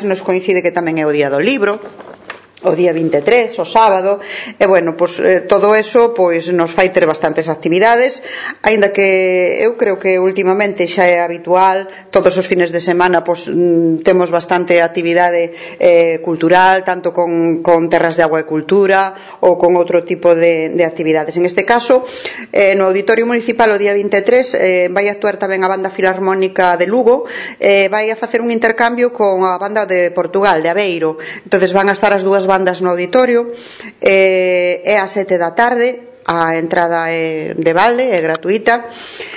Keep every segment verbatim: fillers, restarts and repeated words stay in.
nos coincide que tamén é o día do libro, o día vinte e tres, o sábado, e bueno, pois eh, todo eso pois nos fai ter bastantes actividades, aínda que eu creo que últimamente xa é habitual, todos os fines de semana pois mm, temos bastante actividade eh, cultural, tanto con, con terras de agua e cultura ou con outro tipo de, de actividades. En este caso, eh, no Auditorio Municipal o día vinte e tres eh, vai actuar tamén a Banda Filarmónica de Lugo, eh, vai a facer un intercambio con a Banda de Portugal, de Aveiro. Entonces van a estar as dúas bandas no auditorio, eh, é a sete da tarde, a entrada é de balde, é gratuita.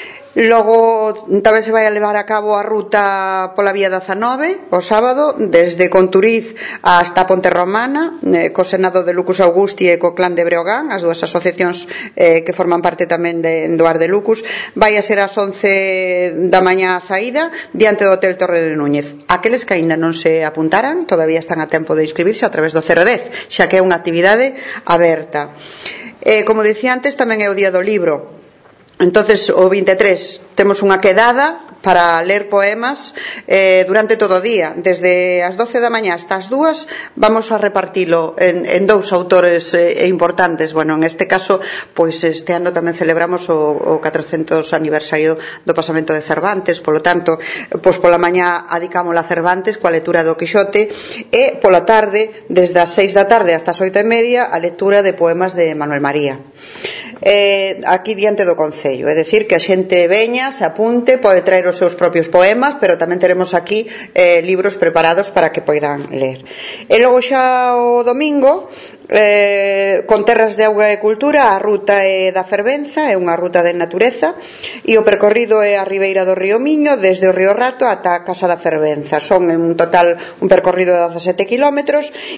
Logo tamén se vai a levar a cabo a ruta pola vía dezanove o sábado, desde Conturiz hasta Ponte Romana, eh, co Senado de Lucus Augusti e co Clan de Breogán, as dúas asociacións eh, que forman parte tamén de, do Ar de Lucus. Vai a ser ás once da mañá a saída, diante do Hotel Torre de Núñez. Aqueles que aínda non se apuntaran todavía están a tempo de inscribirse a través do cero dez, xa que é unha actividade aberta. Eh, como dicía antes, tamén é o día do libro. Entonces o vinte e tres temos unha quedada para ler poemas eh, durante todo o día, desde as doce da mañá hasta as dúas. Vamos a repartilo en, en dous autores eh, importantes. Bueno, en este caso, pois este ano tamén celebramos o, o catrocentos aniversario do pasamento de Cervantes, polo tanto, pois pola mañá adicámola a Cervantes coa lectura do Quixote, e pola tarde, desde as seis da tarde hasta as oito e media, a lectura de poemas de Manuel María. Eh, aquí diante do Concello, é dicir, que a xente veña, se apunte, pode traer os seus propios poemas, pero tamén teremos aquí eh, libros preparados para que poidan ler. E logo xa o domingo, eh, con terras de auga e cultura, a ruta é da Fervenza, é unha ruta de natureza, e o percorrido é a ribeira do río Miño, desde o río Rato ata a Casa da Fervenza. Son en un total un percorrido de dezasete kilómetros,